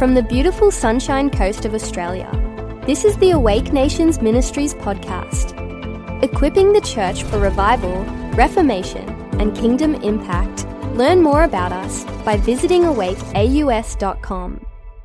From the beautiful Sunshine Coast of Australia, this is the Awake Nations Ministries podcast, equipping the church for revival, reformation, and kingdom impact. Learn more about us by visiting awakeaus.com.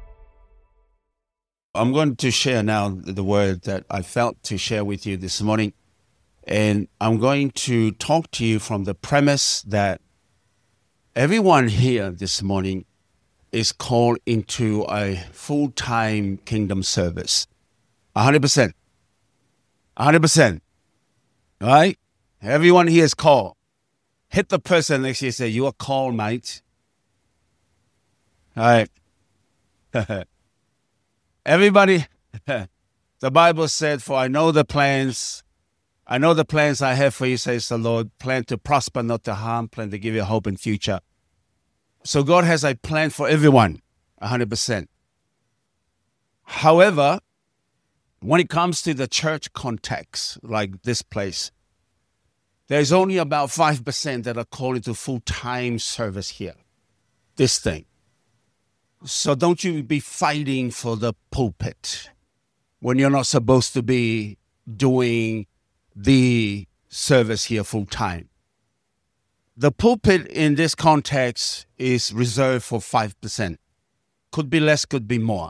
I'm going to share now the word that I felt to share with you this morning. And I'm going to talk to you from the premise that everyone here this morning is called into a full-time kingdom service. 100%. 100%. All right? Everyone here is called. Hit the person next to you and say, you are called, mate. All right. Everybody, the Bible said, for I know the plans I have for you, says the Lord, plan to prosper, not to harm, plan to give you hope and future. So God has a plan for everyone, 100%. However, when it comes to the church context, like this place, there's only about 5% that are called into full-time service here, this thing. So don't you be fighting for the pulpit when you're not supposed to be doing the service here full-time. The pulpit in this context is reserved for 5%. Could be less, could be more.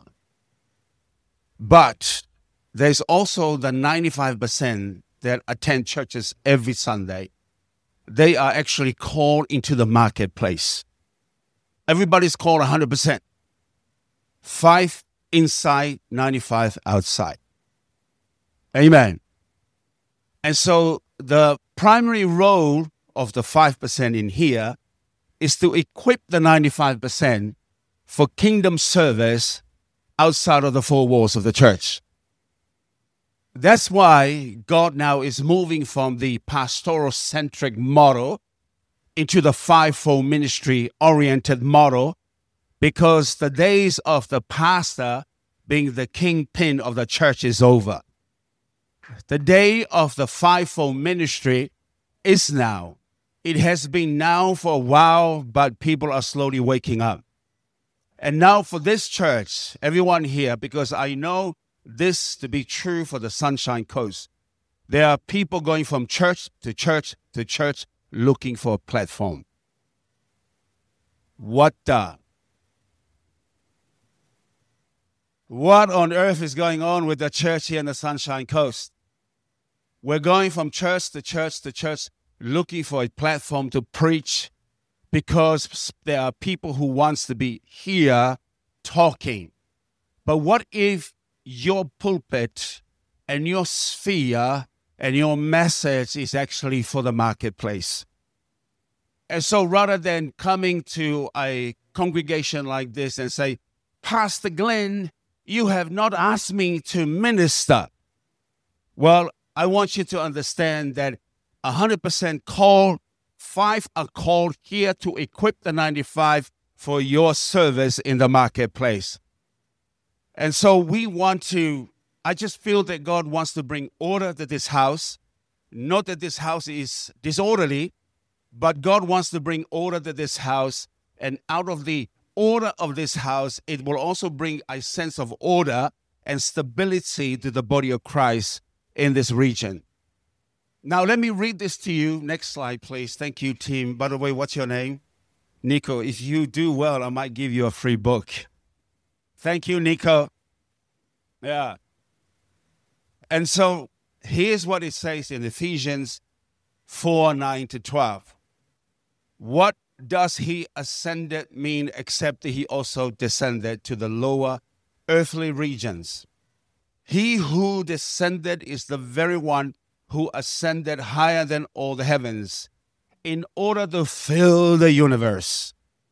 But there's also the 95% that attend churches every Sunday. They are actually called into the marketplace. Everybody's called 100%. 5 inside, 95 outside. Amen. And so the primary role of the 5% in here is to equip the 95% for kingdom service outside of the four walls of the church. That's why God now is moving from the pastoral-centric model into the fivefold ministry-oriented model, because the days of the pastor being the kingpin of the church is over. The day of the fivefold ministry is now. It has been now for a while, but people are slowly waking up. And now for this church, everyone here, because I know this to be true for the Sunshine Coast, there are people going from church to church to church looking for a platform. What on earth is going on with the church here in the Sunshine Coast? We're going from church to church to church looking for a platform to preach because there are people who wants to be here talking. But what if your pulpit and your sphere and your message is actually for the marketplace? And so rather than coming to a congregation like this and say, Pastor Glenn, you have not asked me to minister. Well, I want you to understand that 100% called, 5 are called here to equip the 95 for your service in the marketplace. And so I just feel that God wants to bring order to this house. Not that this house is disorderly, but God wants to bring order to this house. And out of the order of this house, it will also bring a sense of order and stability to the body of Christ in this region. Now, let me read this to you. Next slide, please. Thank you, team. By the way, what's your name? Nico. If you do well, I might give you a free book. Thank you, Nico. Yeah. And so here's what it says in Ephesians 4:9-12. What does he ascended mean except that he also descended to the lower earthly regions? He who descended is the very one who ascended higher than all the heavens in order to fill the universe.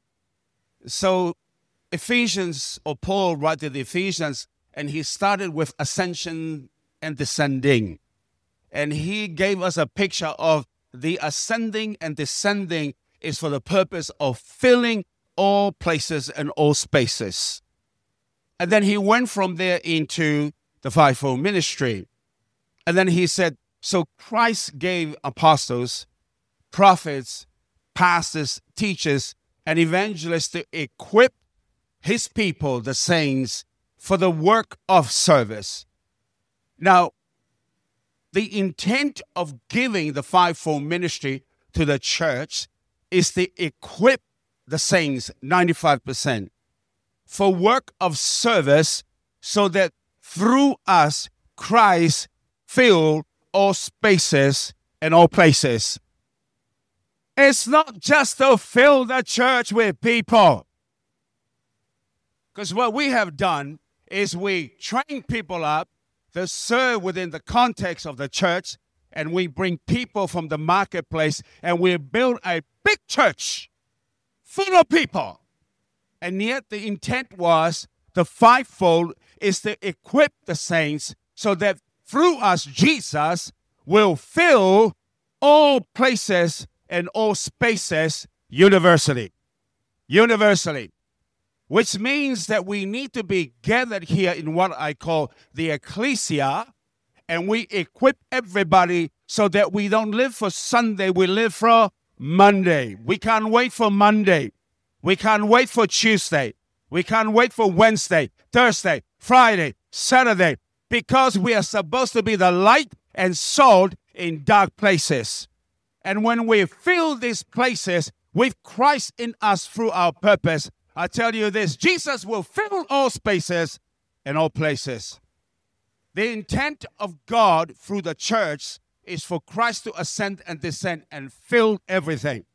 So Paul wrote to the Ephesians, and he started with ascension and descending. And he gave us a picture of the ascending and descending is for the purpose of filling all places and all spaces. And then he went from there into the fivefold ministry. And then he said, so Christ gave apostles, prophets, pastors, teachers, and evangelists to equip his people, the saints, for the work of service. Now, the intent of giving the fivefold ministry to the church is to equip the saints, 95%, for work of service, so that through us, Christ fill all spaces and all places. It's not just to fill the church with people. Because what we have done is we train people up to serve within the context of the church, and we bring people from the marketplace, and we build a big church full of people. And yet the intent was the fivefold is to equip the saints so that through us, Jesus will fill all places and all spaces universally. Universally. Which means that we need to be gathered here in what I call the ecclesia, and we equip everybody so that we don't live for Sunday, we live for Monday. We can't wait for Monday. We can't wait for Tuesday. We can't wait for Wednesday, Thursday, Friday, Saturday, because we are supposed to be the light and salt in dark places. And when we fill these places with Christ in us through our purpose, I tell you this, Jesus will fill all spaces and all places. The intent of God through the church is for Christ to ascend and descend and fill everything.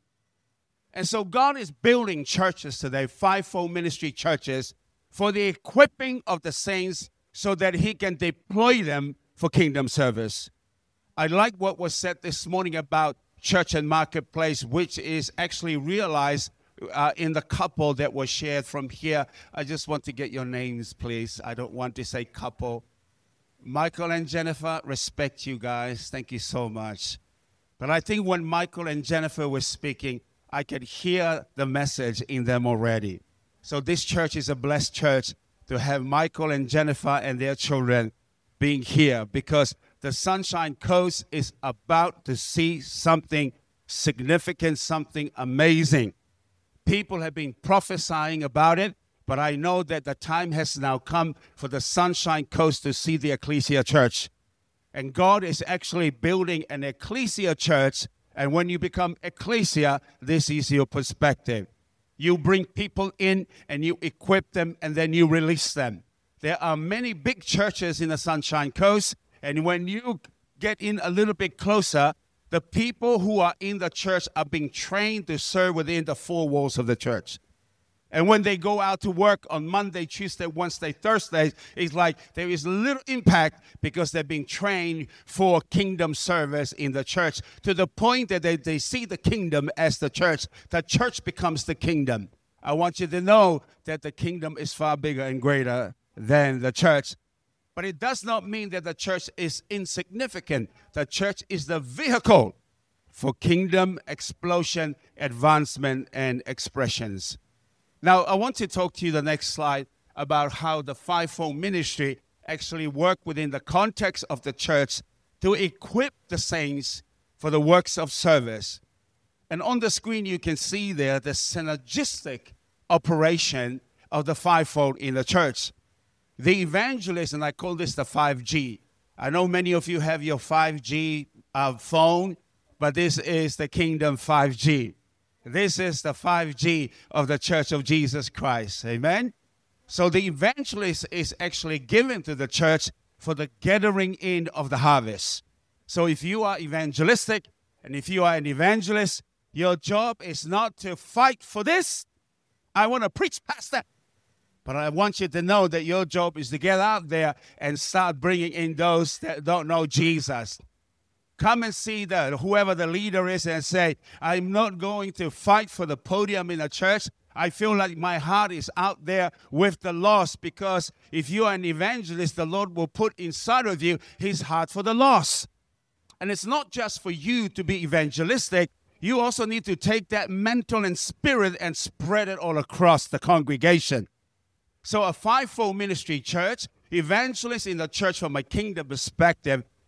And so God is building churches today, fivefold ministry churches, for the equipping of the saints so that he can deploy them for kingdom service. I like what was said this morning about church and marketplace, which is actually realized in the couple that was shared from here. I just want to get your names, please. I don't want to say couple. Michael and Jennifer, respect you guys. Thank you so much. But I think when Michael and Jennifer were speaking, I could hear the message in them already. So this church is a blessed church to have Michael and Jennifer and their children being here, because the Sunshine Coast is about to see something significant, something amazing. People have been prophesying about it, but I know that the time has now come for the Sunshine Coast to see the Ecclesia Church. And God is actually building an Ecclesia Church. And when you become Ecclesia, this is your perspective. You bring people in and you equip them and then you release them. There are many big churches in the Sunshine Coast. And when you get in a little bit closer, the people who are in the church are being trained to serve within the four walls of the church. And when they go out to work on Monday, Tuesday, Wednesday, Thursday, it's like there is little impact because they're being trained for kingdom service in the church, to the point that they see the kingdom as the church. The church becomes the kingdom. I want you to know that the kingdom is far bigger and greater than the church. But it does not mean that the church is insignificant. The church is the vehicle for kingdom explosion, advancement, and expressions. Now, I want to talk to you the next slide about how the fivefold ministry actually work within the context of the church to equip the saints for the works of service. And on the screen, you can see there the synergistic operation of the fivefold in the church. The evangelist, and I call this the 5G. I know many of you have your 5G phone, but this is the Kingdom 5G. This is the 5G of the Church of Jesus Christ. Amen? So the evangelist is actually given to the church for the gathering in of the harvest. So if you are evangelistic, and if you are an evangelist, your job is not to fight for this. I want to preach past that. But I want you to know that your job is to get out there and start bringing in those that don't know Jesus. Come and see whoever the leader is and say, I'm not going to fight for the podium in a church. I feel like my heart is out there with the lost, because if you are an evangelist, the Lord will put inside of you his heart for the lost. And it's not just for you to be evangelistic. You also need to take that mental and spirit and spread it all across the congregation. So a fivefold ministry church, evangelists in the church from a kingdom perspective,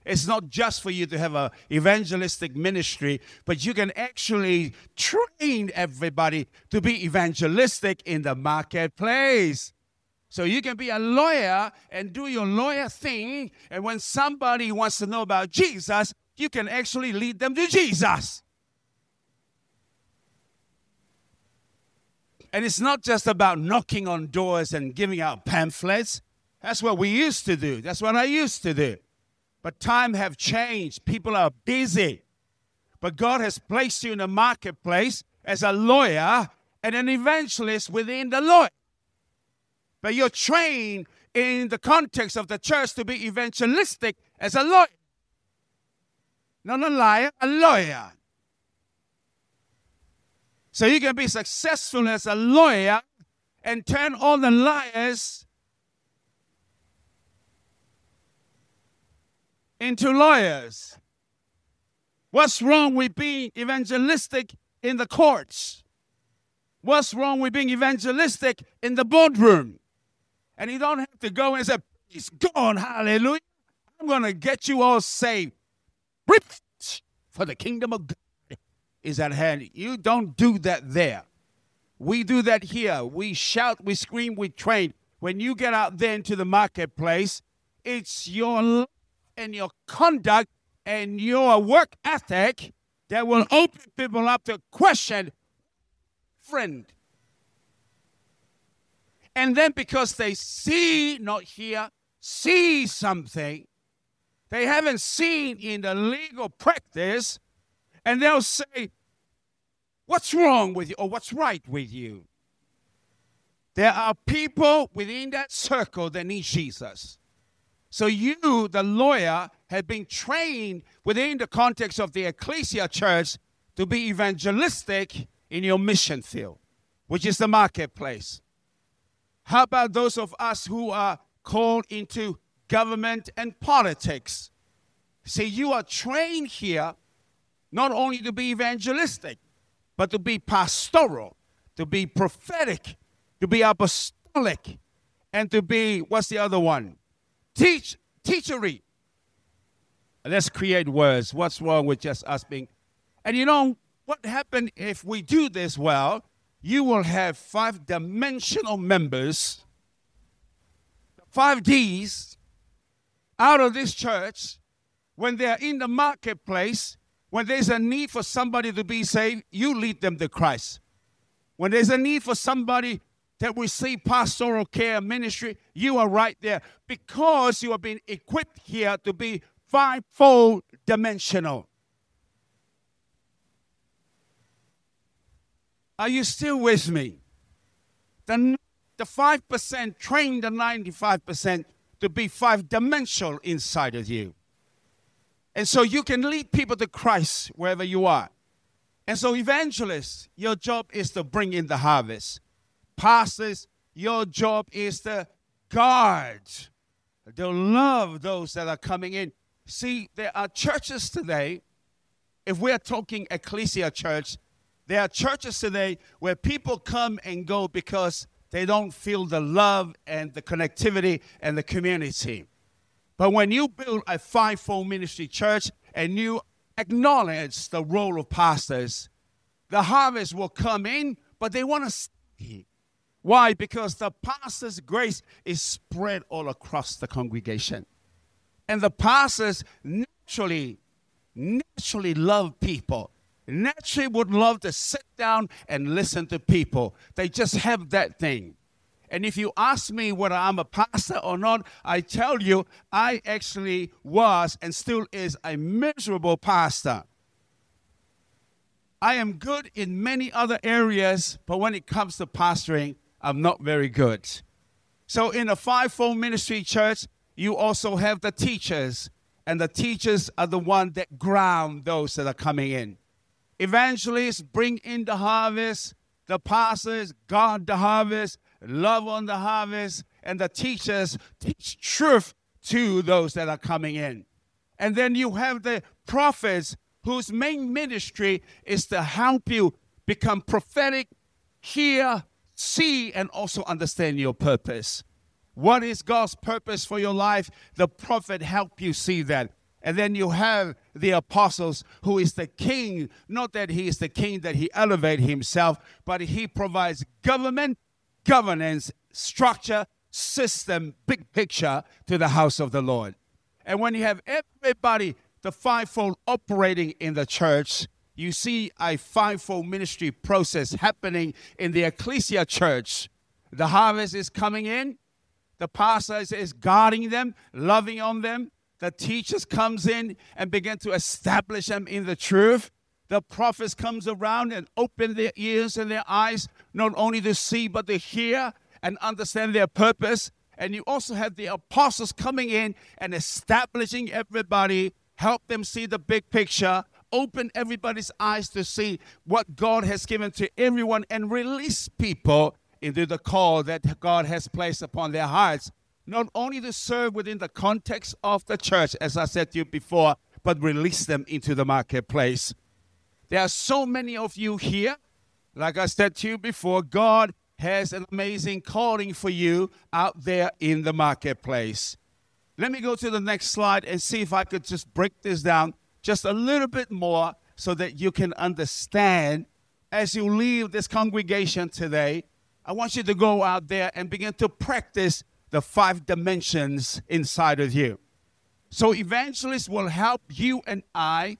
It's not just for you to have an evangelistic ministry, but you can actually train everybody to be evangelistic in the marketplace. So you can be a lawyer and do your lawyer thing, and when somebody wants to know about Jesus, you can actually lead them to Jesus. And it's not just about knocking on doors and giving out pamphlets. That's what we used to do. That's what I used to do. But time have changed. People are busy. But God has placed you in the marketplace as a lawyer and an evangelist within the law. But you're trained in the context of the church to be evangelistic as a lawyer. Not a liar, a lawyer. So you can be successful as a lawyer and turn all the liars into lawyers. What's wrong with being evangelistic in the courts? What's wrong with being evangelistic in the boardroom? And you don't have to go and say, "Praise God, hallelujah, I'm going to get you all saved. For the kingdom of God is at hand." You don't do that there. We do that here. We shout, we scream, we train. When you get out there into the marketplace, it's your life and your conduct and your work ethic that will open people up to question, friend. And then because they see, not hear, see something they haven't seen in the legal practice, and they'll say, "What's wrong with you?" or "What's right with you?" There are people within that circle that need Jesus. So you, the lawyer, have been trained within the context of the ecclesia church to be evangelistic in your mission field, which is the marketplace. How about those of us who are called into government and politics? See, you are trained here not only to be evangelistic, but to be pastoral, to be prophetic, to be apostolic, and to be, what's the other one? Teachery. Let's create words. What's wrong with just us being? And you know what happened if we do this well? You will have 5-dimensional members, 5 Ds, out of this church. When they're in the marketplace, when there's a need for somebody to be saved, you lead them to Christ. When there's a need for somebody that receive pastoral care ministry, you are right there because you have been equipped here to be 5-fold dimensional. Are you still with me? The 5% train the 95% to be 5-dimensional inside of you. And so you can lead people to Christ wherever you are. And so evangelists, your job is to bring in the harvest. Pastors, your job is to guard, to love those that are coming in. See, there are churches today, if we're talking ecclesia church, there are churches today where people come and go because they don't feel the love and the connectivity and the community. But when you build a 5-fold ministry church and you acknowledge the role of pastors, the harvest will come in, but they want to stay. Why? Because the pastor's grace is spread all across the congregation. And the pastors naturally love people. Naturally would love to sit down and listen to people. They just have that thing. And if you ask me whether I'm a pastor or not, I tell you, I actually was and still is a miserable pastor. I am good in many other areas, but when it comes to pastoring, I'm not very good. So in a 5-fold ministry church, you also have the teachers, and the teachers are the ones that ground those that are coming in. Evangelists bring in the harvest, the pastors guard the harvest, love on the harvest, and the teachers teach truth to those that are coming in. And then you have the prophets whose main ministry is to help you become prophetic, hear, see, and also understand your purpose. What is God's purpose for your life? The prophet help you see that. And then you have the apostles, who is the king. Not that he is the king that he elevated himself, but he provides government, governance, structure, system, big picture to the house of the Lord. And when you have everybody, the fivefold operating in the church, you see a fivefold ministry process happening in the ecclesia church. The harvest is coming in. The pastor is guarding them, loving on them. The teachers comes in and begin to establish them in the truth. The prophets comes around and open their ears and their eyes, not only to see, but to hear and understand their purpose. And you also have the apostles coming in and establishing everybody, help them see the big picture, open everybody's eyes to see what God has given to everyone, and release people into the call that God has placed upon their hearts. Not only to serve within the context of the church, as I said to you before, but release them into the marketplace. There are so many of you here. Like I said to you before, God has an amazing calling for you out there in the marketplace. Let me go to the next slide and see if I could just break this down just a little bit more so that you can understand. As you leave this congregation today, I want you to go out there and begin to practice the 5 dimensions inside of you. So evangelists will help you and I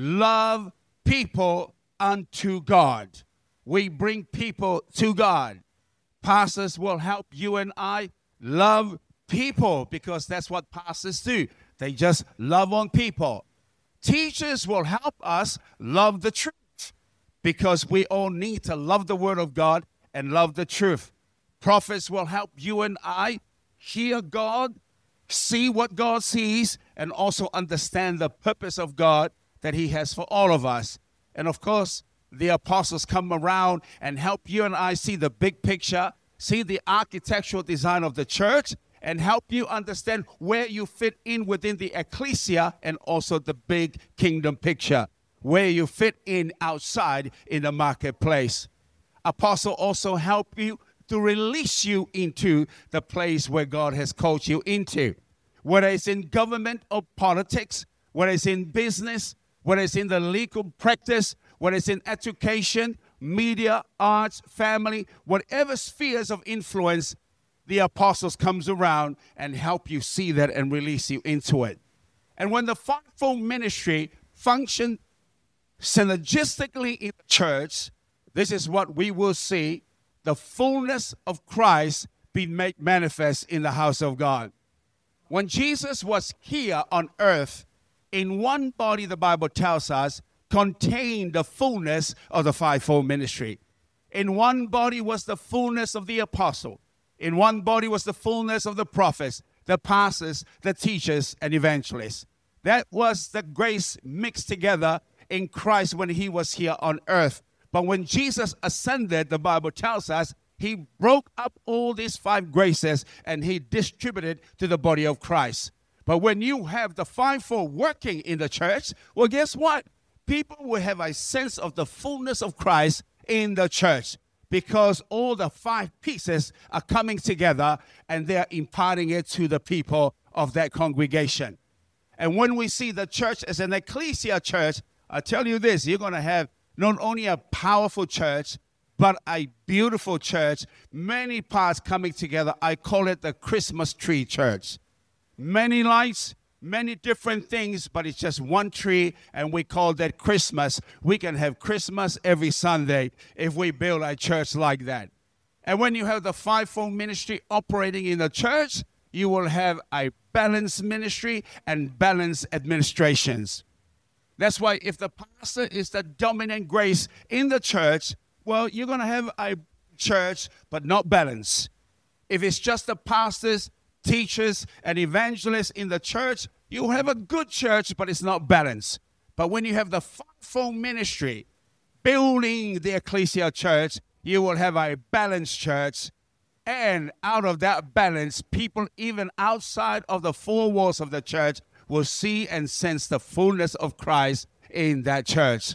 love people unto God. We bring people to God. Pastors will help you and I love people, because that's what pastors do. They just love on people. Teachers will help us love the truth, because we all need to love the Word of God and love the truth. Prophets will help you and I hear God, see what God sees, and also understand the purpose of God that He has for all of us. And of course, the apostles come around and help you and I see the big picture, see the architectural design of the church, and help you understand where you fit in within the ecclesia and also the big kingdom picture, where you fit in outside in the marketplace. Apostle also help you to release you into the place where God has called you into. Whether it's in government or politics, whether it's in business, whether it's in the legal practice, whether it's in education, media, arts, family, whatever spheres of influence, the apostles comes around and help you see that and release you into it. And when the fivefold ministry functions synergistically in the church, this is what we will see: the fullness of Christ be made manifest in the house of God. When Jesus was here on earth, in one body, the Bible tells us, contained the fullness of the fivefold ministry. In one body was the fullness of the apostle. In one body was the fullness of the prophets, the pastors, the teachers, and evangelists. That was the grace mixed together in Christ when He was here on earth. But when Jesus ascended, the Bible tells us, He broke up all these 5 graces and He distributed to the body of Christ. But when you have the fivefold working in the church, well, guess what? People will have a sense of the fullness of Christ in the church, because all the 5 pieces are coming together and they're imparting it to the people of that congregation. And when we see the church as an ecclesia church, I tell you this, you're going to have not only a powerful church, but a beautiful church, many parts coming together. I call it the Christmas tree church. Many lights, many different things, but it's just one tree, and we call that Christmas. We can have Christmas every Sunday if we build a church like that. And when you have the fivefold ministry operating in the church, you will have a balanced ministry and balanced administrations. That's why if the pastor is the dominant grace in the church, well, you're going to have a church, but not balanced. If it's just the pastors, teachers, and evangelists in the church, you have a good church, but it's not balanced. But when you have the fivefold ministry building the ecclesia church, you will have a balanced church. And out of that balance, people even outside of the 4 walls of the church will see and sense the fullness of Christ in that church.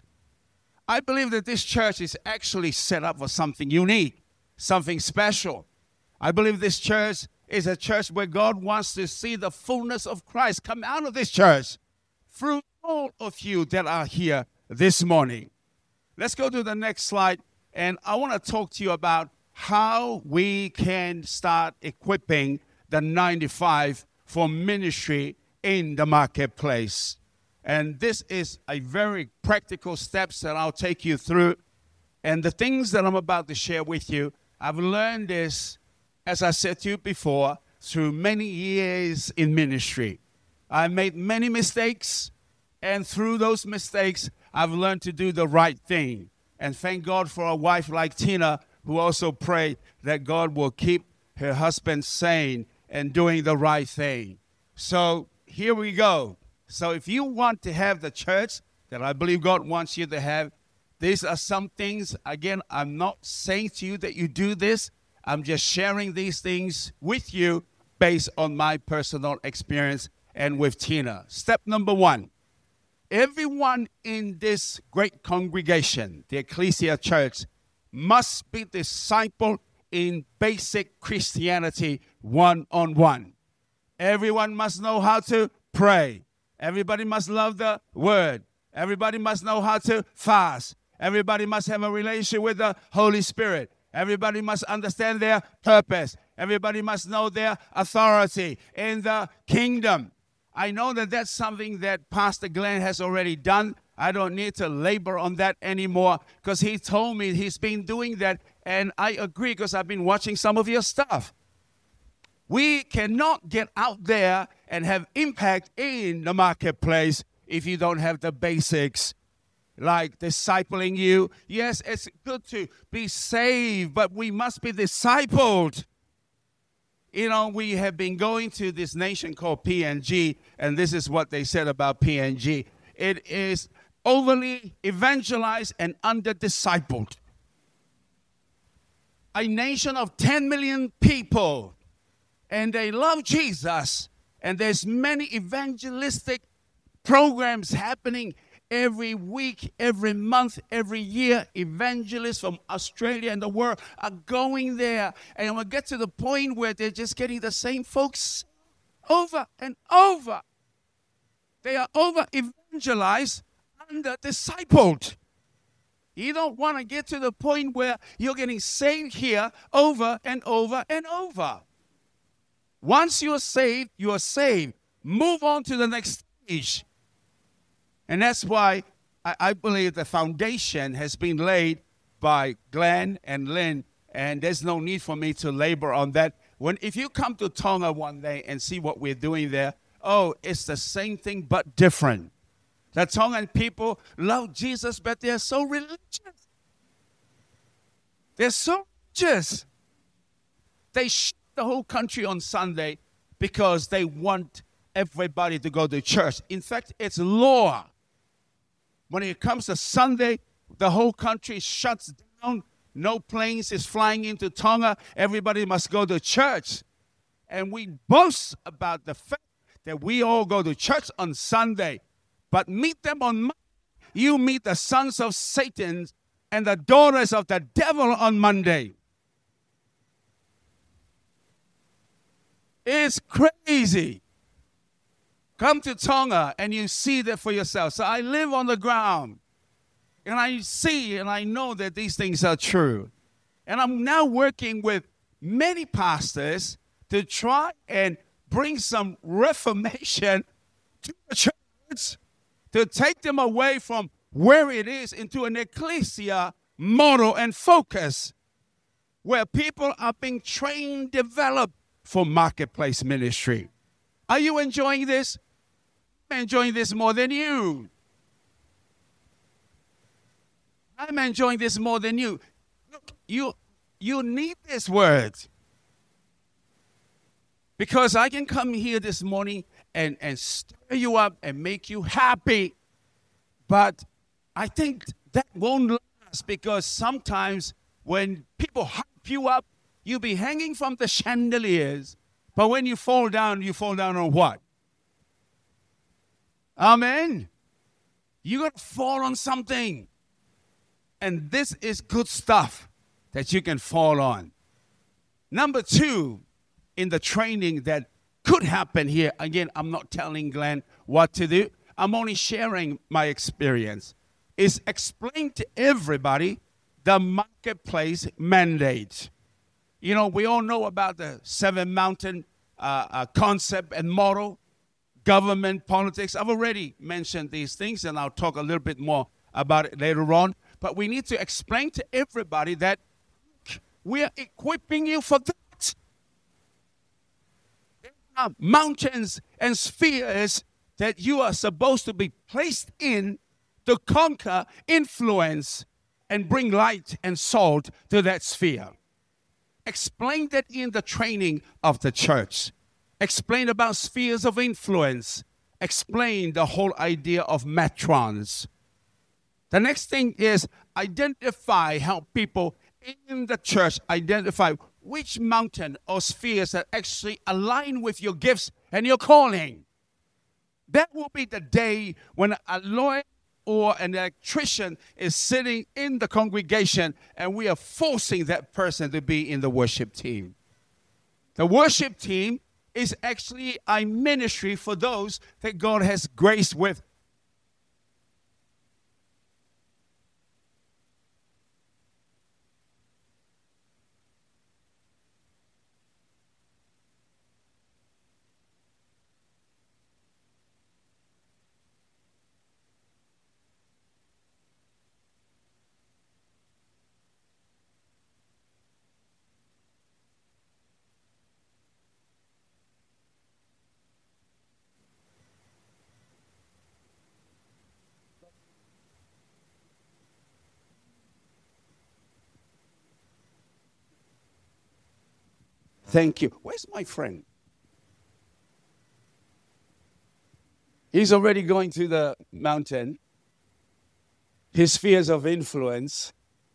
I believe that this church is actually set up for something unique, something special. I believe this church is a church where God wants to see the fullness of Christ come out of this church. through all of you that are here this morning. Let's go to the next slide, and I want to talk to you about how we can start equipping the 95 for ministry in the marketplace. And this is a very practical steps that I'll take you through. And the things that I'm about to share with you, I've learned this, as I said to you before, through many years in ministry. I made many mistakes, and through those mistakes, I've learned to do the right thing. And thank God for a wife like Tina, who also prayed that God will keep her husband sane and doing the right thing. So here we go. So if you want to have the church that I believe God wants you to have, these are some things. Again, I'm not saying to you that you do this. I'm just sharing these things with you based on my personal experience and with Tina. Step number 1. Everyone in this great congregation, the Ecclesia Church, must be discipled in basic Christianity one-on-one. Everyone must know how to pray. Everybody must love the word. Everybody must know how to fast. Everybody must have a relationship with the Holy Spirit. Everybody must understand their purpose. Everybody must know their authority in the kingdom. I know that that's something that Pastor Glenn has already done. I don't need to labor on that anymore because he told me he's been doing that, and I agree because I've been watching some of your stuff. We cannot get out there and have impact in the marketplace if you don't have the basics, like discipling you. Yes, it's good to be saved, but we must be discipled. You know, we have been going to this nation called PNG, and this is what they said about PNG. It is overly evangelized and under-discipled. A nation of 10 million people, and they love Jesus, and there's many evangelistic programs happening every week, every month, every year. Evangelists from Australia and the world are going there. And we'll get to the point where they're just getting the same folks over and over. They are over-evangelized, under-discipled. You don't want to get to the point where you're getting saved here over and over and over. Once you're saved, you are saved. Move on to the next stage. And that's why I believe the foundation has been laid by Glenn and Lynn, and there's no need for me to labor on that. If you come to Tonga one day and see what we're doing there, oh, it's the same thing but different. The Tongan people love Jesus, but they're so religious. They're so religious. They shut the whole country on Sunday because they want everybody to go to church. In fact, it's law. When it comes to Sunday, the whole country shuts down. No planes is flying into Tonga. Everybody must go to church. And we boast about the fact that we all go to church on Sunday. But meet them on Monday. You meet the sons of Satan and the daughters of the devil on Monday. It's crazy. Come to Tonga and you see that for yourself. So I live on the ground and I see and I know that these things are true. And I'm now working with many pastors to try and bring some reformation to the church, to take them away from where it is into an ecclesia model and focus where people are being trained, developed for marketplace ministry. Are you enjoying this? I'm enjoying this more than you. I'm enjoying this more than you. Look, you need this word. Because I can come here this morning and stir you up and make you happy. But I think that won't last because sometimes when people hype you up, you'll be hanging from the chandeliers. But when you fall down on what? Amen? You're going to fall on something. And this is good stuff that you can fall on. Number 2, in the training that could happen here. Again, I'm not telling Glenn what to do. I'm only sharing my experience, is explain to everybody the marketplace mandate. You know, we all know about the seven mountain concept and model, government, politics. I've already mentioned these things, and I'll talk a little bit more about it later on. But we need to explain to everybody that we are equipping you for that. There are mountains and spheres that you are supposed to be placed in to conquer, influence, and bring light and salt to that sphere. Explain that in the training of the church. Explain about spheres of influence. Explain the whole idea of matrons. The next thing is identify how people in the church identify which mountain or spheres that actually align with your gifts and your calling. That will be the day when a lawyer or an electrician is sitting in the congregation and we are forcing that person to be in the worship team. The worship team is actually a ministry for those that God has graced with. Thank you. Where's my friend? He's already going to the mountain. His spheres of influence.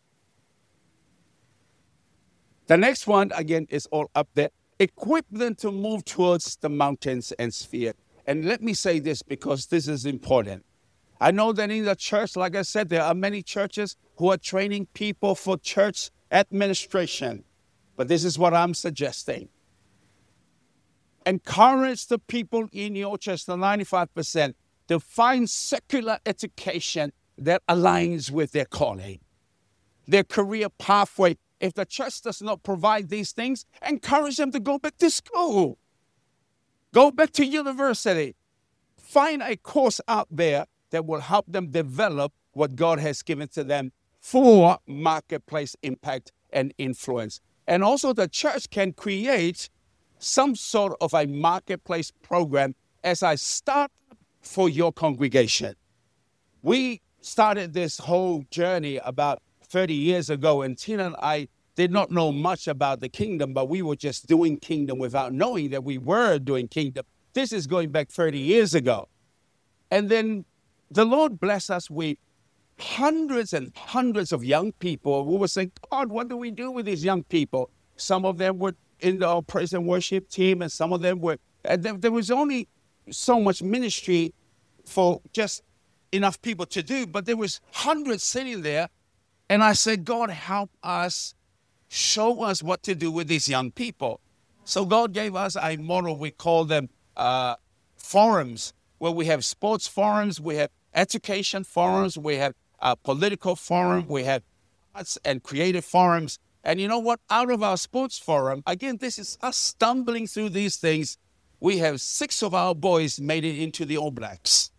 The next one, again, is all up there. Equip them to move towards the mountains and sphere. And let me say this because this is important. I know that in the church, like I said, there are many churches who are training people for church administration. But this is what I'm suggesting. Encourage the people in your church, the 95%, to find secular education that aligns with their calling, their career pathway. If the church does not provide these things, encourage them to go back to school. Go back to university. Find a course out there that will help them develop what God has given to them for marketplace impact and influence. And also the church can create some sort of a marketplace program as a start for your congregation. We started this whole journey about 30 years ago, and Tina and I did not know much about the kingdom, but we were just doing kingdom without knowing that we were doing kingdom. This is going back 30 years ago. And then the Lord blessed us with hundreds and hundreds of young people who were saying, God, what do we do with these young people? Some of them were in the praise and worship team, and some of them were, there was only so much ministry for just enough people to do, but there was hundreds sitting there. And I said, God, help us, show us what to do with these young people. So God gave us a model. We call them forums, where we have sports forums, we have education forums, we have political forum, we have arts and creative forums. And you know what? Out of our sports forum, again, this is us stumbling through these things. We have 6 of our boys made it into the All Blacks.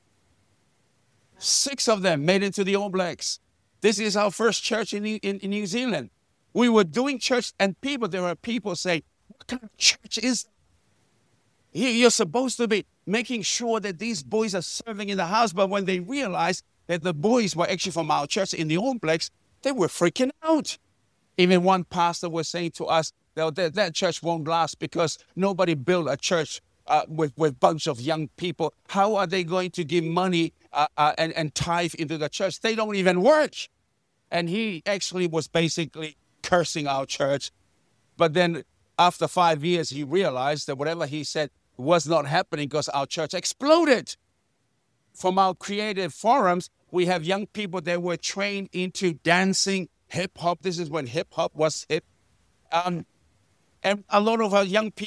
6 of them made it into the All Blacks. This is our first church in New Zealand. We were doing church, and there were people saying, what kind of church is that? You're supposed to be making sure that these boys are serving in the house. But when they realized that the boys were actually from our church in the All Blacks, they were freaking out. Even one pastor was saying to us, that church won't last because nobody built a church with a bunch of young people. How are they going to give money and tithe into the church? They don't even work. And he actually was basically cursing our church. But then after 5 years, he realized that whatever he said was not happening because our church exploded. From our creative forums, we have young people that were trained into dancing, hip-hop. This is when hip-hop was hip. And a lot of our young people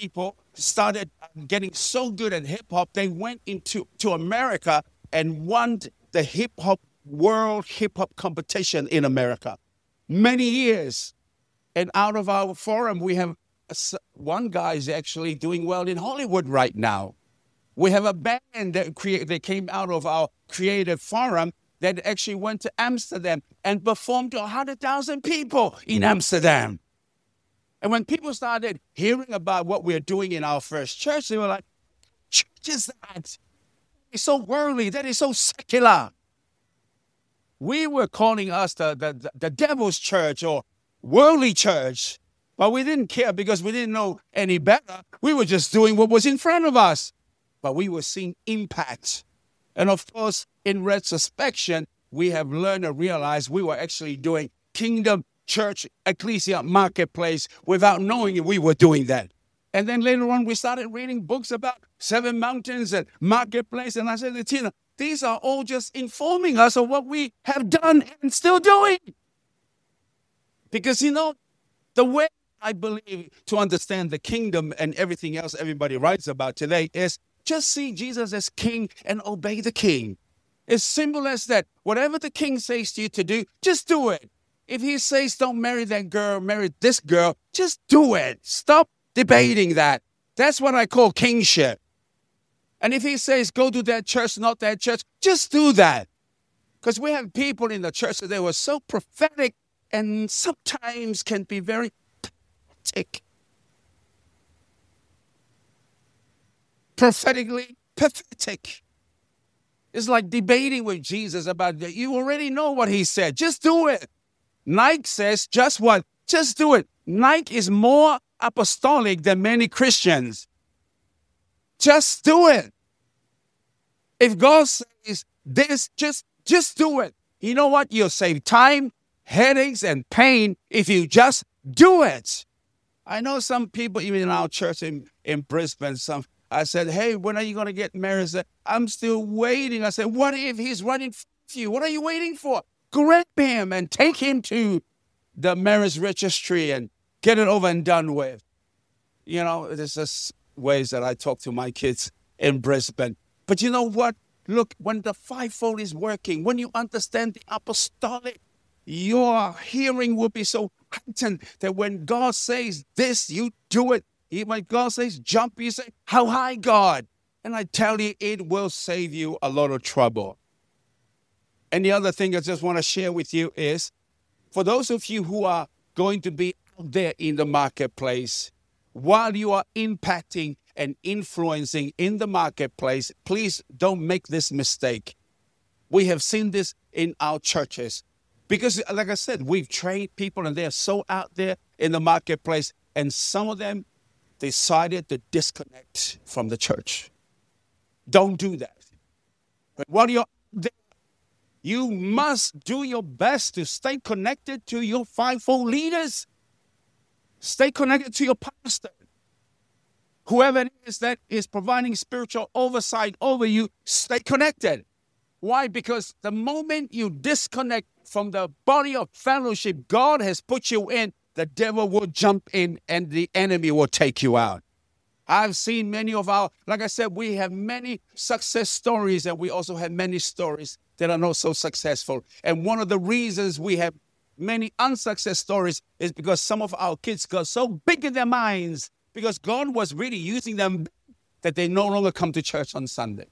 started getting so good at hip-hop, they went to America and won the world hip-hop competition in America. Many years. And out of our forum, we have one guy is actually doing well in Hollywood right now. We have a band that came out of our creative forum that actually went to Amsterdam and performed to 100,000 people in Amsterdam. And when people started hearing about what we're doing in our first church, they were like, church is that? It's so worldly. That is so secular. We were calling us the devil's church or worldly church, but we didn't care because we didn't know any better. We were just doing what was in front of us, but we were seeing impact. And of course, in retrospection, we have learned and realized we were actually doing kingdom, church, ecclesia, marketplace without knowing we were doing that. And then later on, we started reading books about Seven Mountains and Marketplace. And I said to Tina, these are all just informing us of what we have done and still doing. Because, the way I believe to understand the kingdom and everything else everybody writes about today is just see Jesus as king and obey the king. As simple as that. Whatever the king says to you to do, just do it. If he says don't marry that girl, marry this girl, just do it. Stop debating that. That's what I call kingship. And if he says go to that church, not that church, just do that. Because we have people in the church that they were so prophetic and sometimes can be very pathetic. Prophetically pathetic. It's like debating with Jesus about that. You already know what he said. Just do it. Nike says just what? Just do it. Nike is more apostolic than many Christians. Just do it. If God says this, just do it. You know what? You'll save time, headaches, and pain if you just do it. I know some people, even in our church in Brisbane, I said, hey, when are you going to get married? I said, I'm still waiting. I said, what if he's running for you? What are you waiting for? Grab him and take him to the marriage registry and get it over and done with. There's just ways that I talk to my kids in Brisbane. But you know what? Look, when the fivefold is working, when you understand the apostolic, your hearing will be so heightened that when God says this, you do it. When God says jump, you say, how high, God? And I tell you, it will save you a lot of trouble. And the other thing I just want to share with you is, for those of you who are going to be out there in the marketplace, while you are impacting and influencing in the marketplace, please don't make this mistake. We have seen this in our churches. Because, like I said, we've trained people and they're so out there in the marketplace, and some of them decided to disconnect from the church. Don't do that. But while you're there, you must do your best to stay connected to your fivefold leaders. Stay connected to your pastor. Whoever it is that is providing spiritual oversight over you, stay connected. Why? Because the moment you disconnect from the body of fellowship God has put you in, the devil will jump in and the enemy will take you out. I've seen many of like I said, we have many success stories, and we also have many stories that are not so successful. And one of the reasons we have many unsuccess stories is because some of our kids got so big in their minds because God was really using them that they no longer come to church on Sunday.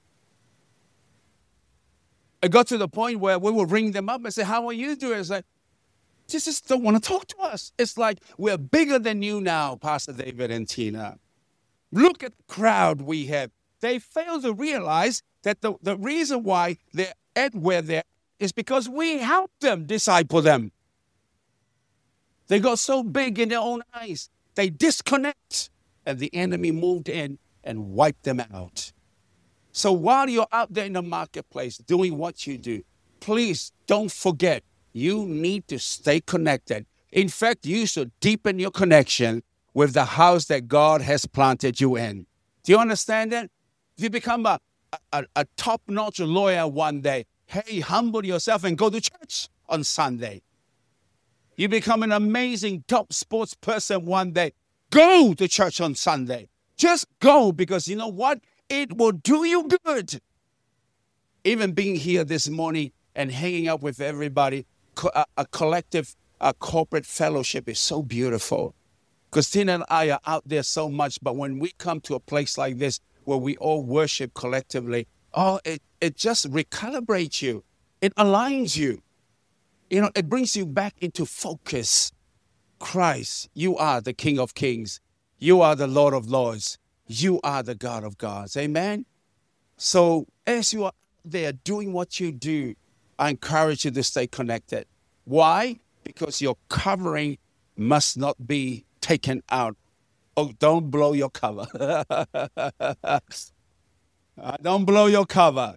It got to the point where we would ring them up and say, how are you doing? It's like, just don't want to talk to us. It's like, we're bigger than you now, Pastor David and Tina. Look at the crowd we have. They fail to realize that the reason why they're at where they're is because we helped them, disciple them. They got so big in their own eyes. They disconnect, and the enemy moved in and wiped them out. So while you're out there in the marketplace doing what you do, please don't forget, you need to stay connected. In fact, you should deepen your connection with the house that God has planted you in. Do you understand that? If you become a top-notch lawyer one day, hey, humble yourself and go to church on Sunday. You become an amazing top sports person one day, go to church on Sunday. Just go, because you know what? It will do you good. Even being here this morning and hanging out with everybody, a collective, corporate fellowship is so beautiful. Christina and I are out there so much, but when we come to a place like this where we all worship collectively, it just recalibrates you. It aligns you. You know, it brings you back into focus. Christ, you are the King of Kings. You are the Lord of Lords. You are the God of gods. Amen? So as you are there doing what you do, I encourage you to stay connected. Why? Because your covering must not be taken out. Oh, don't blow your cover. Don't blow your cover.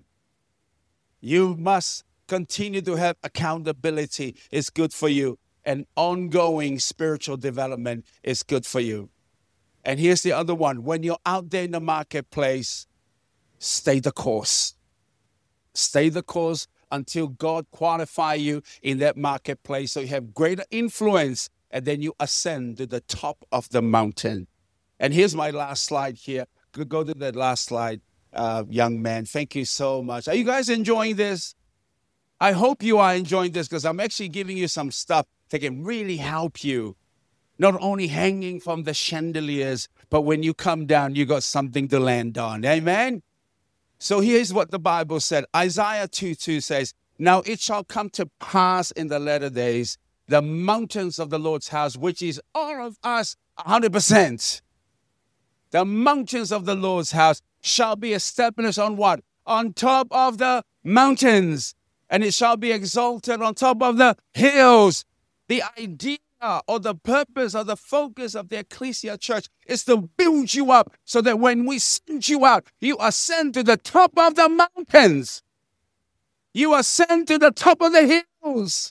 You must continue to have accountability. It's good for you. And ongoing spiritual development is good for you. And here's the other one. When you're out there in the marketplace, stay the course. Stay the course until God qualify you in that marketplace so you have greater influence, and then you ascend to the top of the mountain. And here's my last slide here. Go to that last slide, young man. Thank you so much. Are you guys enjoying this? I hope you are enjoying this, because I'm actually giving you some stuff that can really help you. Not only hanging from the chandeliers, but when you come down, you got something to land on. Amen? So here's what the Bible said. Isaiah 2:2 says, "Now it shall come to pass in the latter days, the mountains of the Lord's house," which is all of us 100%. The mountains of the Lord's house shall be established on what? On top of the mountains. And it shall be exalted on top of the hills. The idea or the purpose or the focus of the Ecclesia Church is to build you up so that when we send you out, you ascend to the top of the mountains. You ascend to the top of the hills.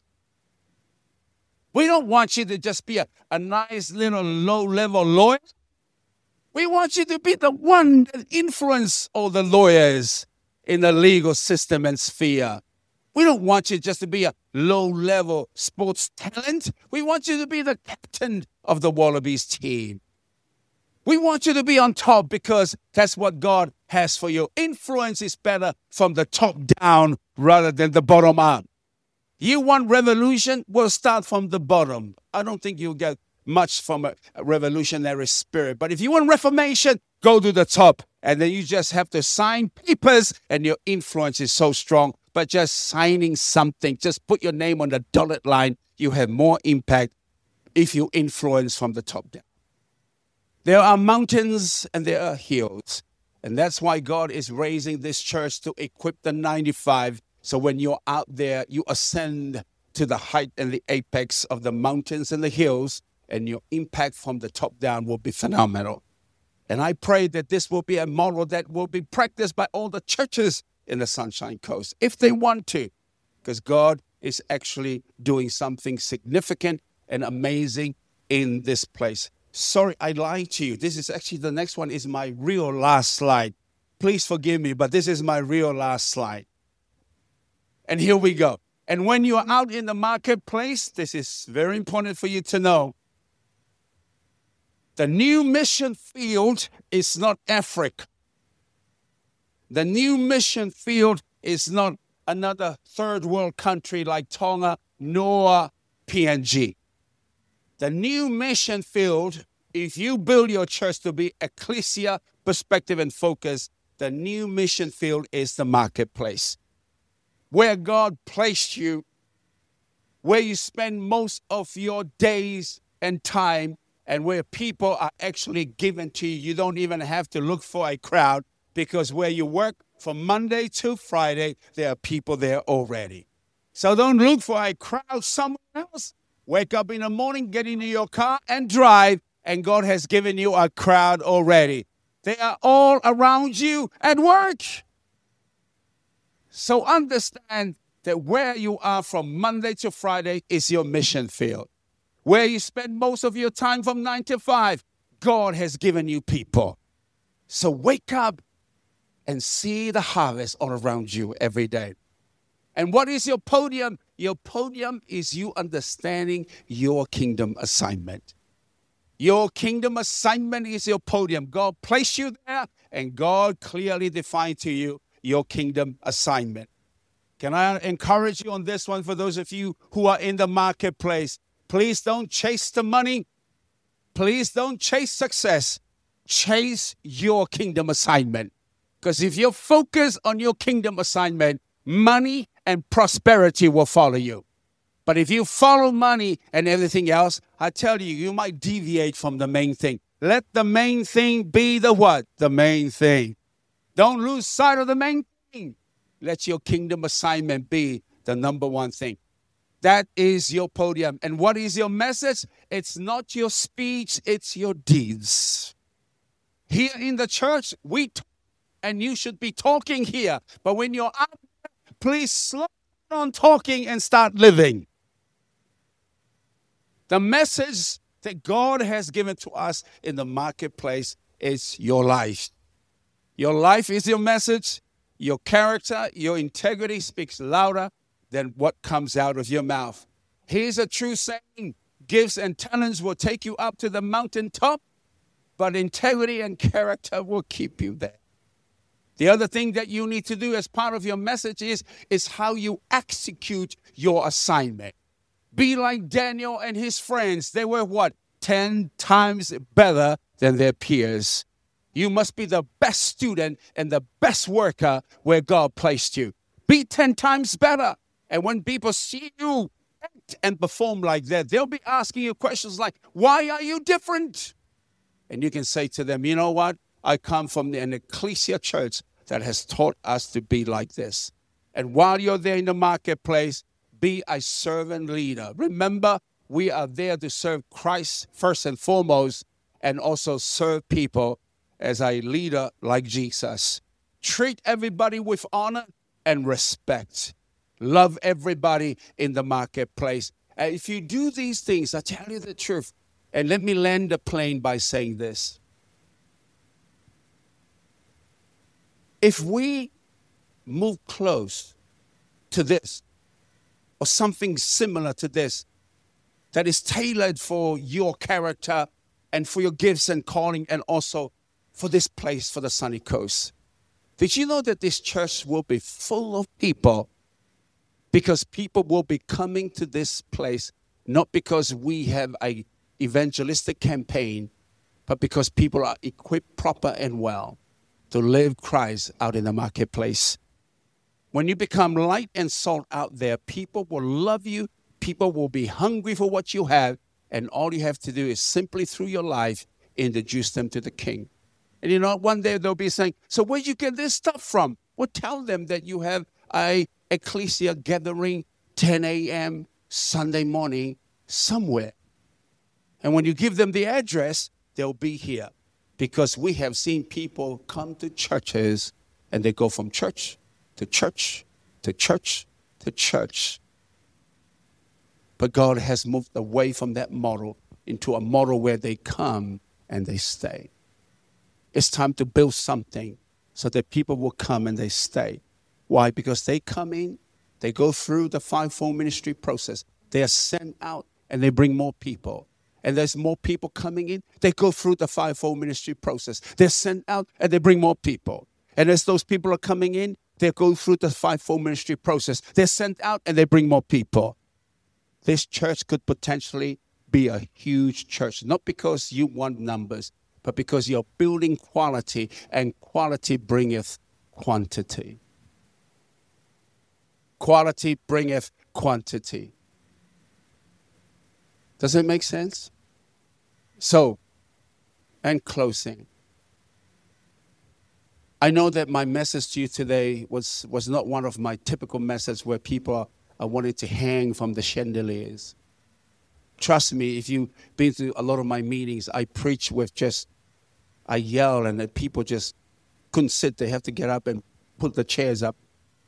We don't want you to just be a nice little low-level lawyer. We want you to be the one that influences all the lawyers in the legal system and sphere. We don't want you just to be a low-level sports talent. We want you to be the captain of the Wallabies team. We want you to be on top, because that's what God has for you. Influence is better from the top down rather than the bottom up. You want revolution? We'll start from the bottom. I don't think you'll get much from a revolutionary spirit. But if you want reformation, go to the top. And then you just have to sign papers, and your influence is so strong. But just signing something, just put your name on the dotted line, you have more impact if you influence from the top down. There are mountains and there are hills. And that's why God is raising this church to equip the 95. So when you're out there, you ascend to the height and the apex of the mountains and the hills, and your impact from the top down will be phenomenal. And I pray that this will be a model that will be practiced by all the churches in the Sunshine Coast, if they want to, because God is actually doing something significant and amazing in this place. Sorry, I lied to you. This is actually, the next one is my real last slide. Please forgive me, but this is my real last slide. And here we go. And when you are out in the marketplace, this is very important for you to know. The new mission field is not Africa. The new mission field is not another third world country like Tonga nor PNG. The new mission field, if you build your church to be ecclesia, perspective, and focus, the new mission field is the marketplace. Where God placed you, where you spend most of your days and time, and where people are actually given to you. You don't even have to look for a crowd, because where you work from Monday to Friday, there are people there already. So don't look for a crowd somewhere else. Wake up in the morning, get into your car and drive, and God has given you a crowd already. They are all around you at work. So understand that where you are from Monday to Friday is your mission field. Where you spend most of your time from 9 to 5, God has given you people. So wake up and see the harvest all around you every day. And what is your podium? Your podium is you understanding your kingdom assignment. Your kingdom assignment is your podium. God placed you there, and God clearly defined to you your kingdom assignment. Can I encourage you on this one for those of you who are in the marketplace? Please don't chase the money. Please don't chase success. Chase your kingdom assignment. Because if you're focused on your kingdom assignment, money and prosperity will follow you. But if you follow money and everything else, I tell you, you might deviate from the main thing. Let the main thing be the what? The main thing. Don't lose sight of the main thing. Let your kingdom assignment be the number one thing. That is your podium. And what is your message? It's not your speech, it's your deeds. Here in the church, we talk, and you should be talking here. But when you're out there, please slow down on talking and start living. The message that God has given to us in the marketplace is your life. Your life is your message. Your character, your integrity speaks louder than what comes out of your mouth. Here's a true saying: gifts and talents will take you up to the mountaintop, but integrity and character will keep you there. The other thing that you need to do as part of your message is how you execute your assignment. Be like Daniel and his friends. They were what? 10 times better than their peers. You must be the best student and the best worker where God placed you. Be 10 times better. And when people see you act and perform like that, they'll be asking you questions like, why are you different? And you can say to them, you know what? I come from an ecclesia church that has taught us to be like this. And while you're there in the marketplace, be a servant leader. Remember, we are there to serve Christ first and foremost, and also serve people as a leader like Jesus. Treat everybody with honor and respect. Love everybody in the marketplace. And if you do these things, I tell you the truth, and let me land the plane by saying this. If we move close to this, or something similar to this, that is tailored for your character and for your gifts and calling, and also for this place, for the Sunny Coast. Did you know that this church will be full of people? Because people will be coming to this place, not because we have an evangelistic campaign, but because people are equipped proper and well to live Christ out in the marketplace. When you become light and salt out there, people will love you. People will be hungry for what you have. And all you have to do is simply through your life, introduce them to the King. And you know, one day they'll be saying, so where'd you get this stuff from? Well, tell them that you have a ecclesia gathering 10 a.m. Sunday morning somewhere. And when you give them the address, they'll be here. Because we have seen people come to churches and they go from church to church to church to church. But God has moved away from that model into a model where they come and they stay. It's time to build something so that people will come and they stay. Why? Because they come in, they go through the fivefold ministry process. They are sent out and they bring more people. And there's more people coming in. They go through the fivefold ministry process. They're sent out and they bring more people. And as those people are coming in, they go through the fivefold ministry process. They're sent out and they bring more people. This church could potentially be a huge church, not because you want numbers, but because you're building quality, and quality bringeth quantity. Quality bringeth quantity. Does it make sense? So, and closing. I know that my message to you today was not one of my typical messages where people are wanting to hang from the chandeliers. Trust me, if you've been to a lot of my meetings, I preach with I yell, and the people just couldn't sit. They have to get up and put the chairs up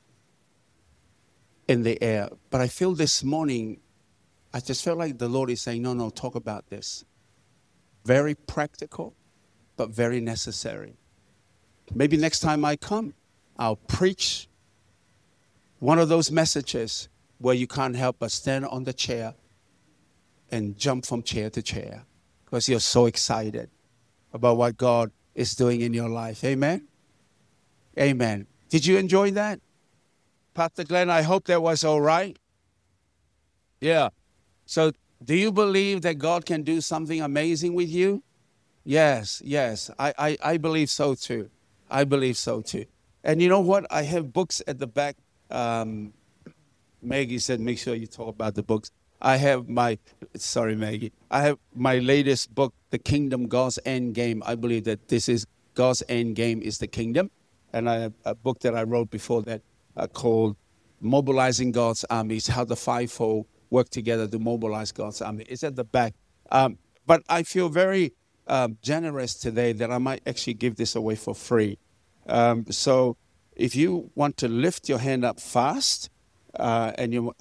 in the air. But I feel this morning, I just felt like the Lord is saying, no, talk about this. Very practical, but very necessary. Maybe next time I come, I'll preach one of those messages where you can't help but stand on the chair and jump from chair to chair. because you're so excited about what God is doing in your life. Amen? Amen. Did you enjoy that? Pastor Glenn, I hope that was all right. Yeah. So do you believe that God can do something amazing with you? Yes. I believe so too. I believe so too. And you know what? I have books at the back. Maggie said, make sure you talk about the books. I have sorry, Maggie. I have my latest book, The Kingdom, God's End Game. I believe that this is God's end game is the kingdom. And I have a book that I wrote before that called Mobilizing God's Armies, how the fivefold work together to mobilize God's army. It's at the back. But I feel very generous today that I might actually give this away for free. So if you want to lift your hand up fast, and you,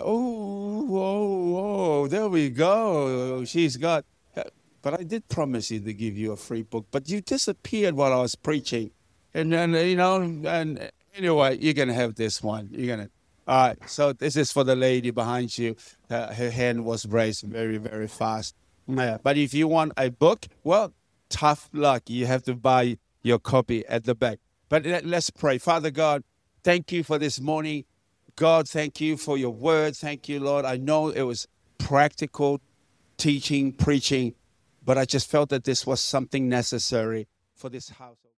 there we go. She's got, but I did promise you to give you a free book, but you disappeared while I was preaching. And then, and anyway, you're going to have this one. All right, so this is for the lady behind you. Her hand was raised very, very fast. Yeah. But if you want a book, well, tough luck. You have to buy your copy at the back. But let's pray. Father God, thank you for this morning. God, thank you for your word. Thank you, Lord. I know it was practical teaching, preaching, but I just felt that this was something necessary for this household.